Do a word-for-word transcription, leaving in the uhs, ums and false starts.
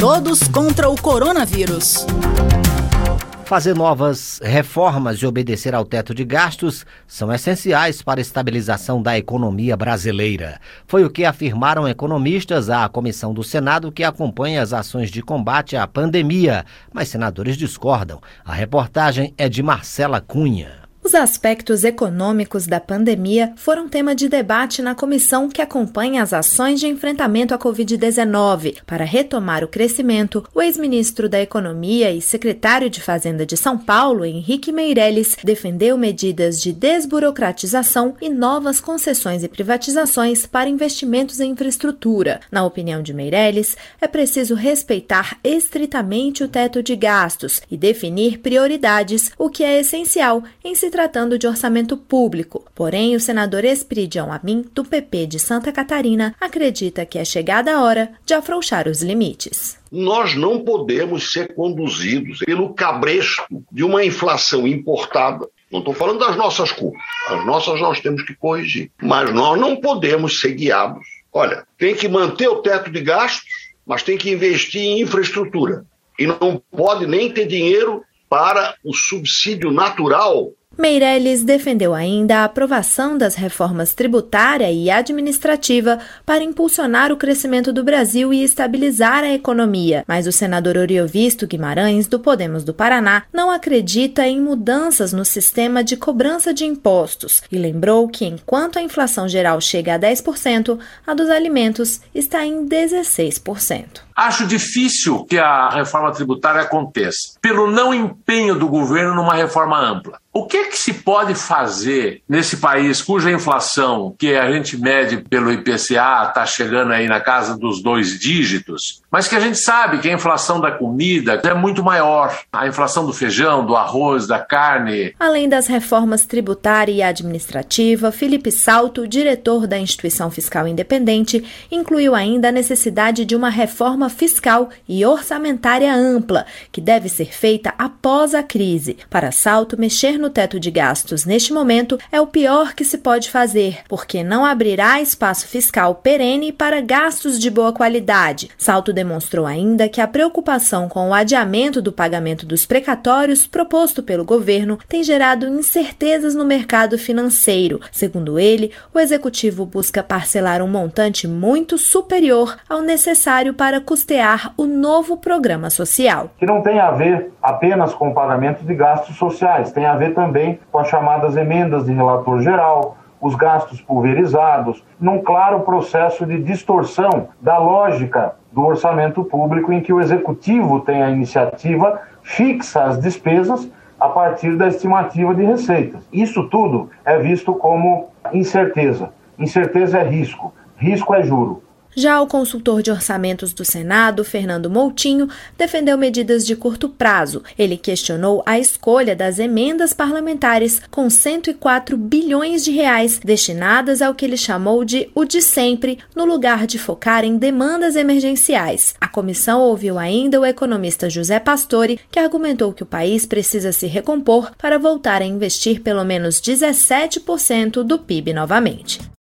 Todos contra o coronavírus. Fazer novas reformas e obedecer ao teto de gastos são essenciais para a estabilização da economia brasileira. Foi o que afirmaram economistas à comissão do Senado que acompanha as ações de combate à pandemia, mas senadores discordam. A reportagem é de Marcela Cunha. Os aspectos econômicos da pandemia foram tema de debate na comissão que acompanha as ações de enfrentamento à covid dezenove. Para retomar o crescimento, o ex-ministro da Economia e secretário de Fazenda de São Paulo, Henrique Meirelles, defendeu medidas de desburocratização e novas concessões e privatizações para investimentos em infraestrutura. Na opinião de Meirelles, é preciso respeitar estritamente o teto de gastos e definir prioridades, o que é essencial em se tratando de orçamento público. Porém, o senador Esperidião Amin, do P P de Santa Catarina, acredita que é chegada a hora de afrouxar os limites. Nós não podemos ser conduzidos pelo cabresto de uma inflação importada. Não estou falando das nossas culpas. As nossas nós temos que corrigir. Mas nós não podemos ser guiados. Olha, tem que manter o teto de gastos, mas tem que investir em infraestrutura. E não pode nem ter dinheiro para o subsídio natural. Meirelles defendeu ainda a aprovação das reformas tributária e administrativa para impulsionar o crescimento do Brasil e estabilizar a economia. Mas o senador Oriovisto Guimarães, do Podemos do Paraná, não acredita em mudanças no sistema de cobrança de impostos e lembrou que, enquanto a inflação geral chega a dez por cento, a dos alimentos está em dezesseis por cento. Acho difícil que a reforma tributária aconteça, pelo não empenho do governo numa reforma ampla. O que é que se pode fazer nesse país cuja inflação, que a gente mede pelo I P C A, está chegando aí na casa dos dois dígitos, mas que a gente sabe que a inflação da comida é muito maior, a inflação do feijão, do arroz, da carne. Além das reformas tributária e administrativa, Felipe Salto, diretor da Instituição Fiscal Independente, incluiu ainda a necessidade de uma reforma fiscal e orçamentária ampla, que deve ser feita após a crise. Para Salto, mexer no teto de gastos neste momento é o pior que se pode fazer, porque não abrirá espaço fiscal perene para gastos de boa qualidade. Salto demonstrou ainda que a preocupação com o adiamento do pagamento dos precatórios proposto pelo governo tem gerado incertezas no mercado financeiro. Segundo ele, o executivo busca parcelar um montante muito superior ao necessário para custear o novo programa social. Que não tem a ver apenas com o pagamento de gastos sociais, tem a ver também com as chamadas emendas de relator geral, os gastos pulverizados, num claro processo de distorção da lógica do orçamento público em que o executivo tem a iniciativa, fixa as despesas a partir da estimativa de receitas. Isso tudo é visto como incerteza. Incerteza é risco, risco é juro. Já o consultor de orçamentos do Senado, Fernando Moutinho, defendeu medidas de curto prazo. Ele questionou a escolha das emendas parlamentares com cento e quatro bilhões de reais destinadas ao que ele chamou de o de sempre, no lugar de focar em demandas emergenciais. A comissão ouviu ainda o economista José Pastore, que argumentou que o país precisa se recompor para voltar a investir pelo menos dezessete por cento do P I B novamente.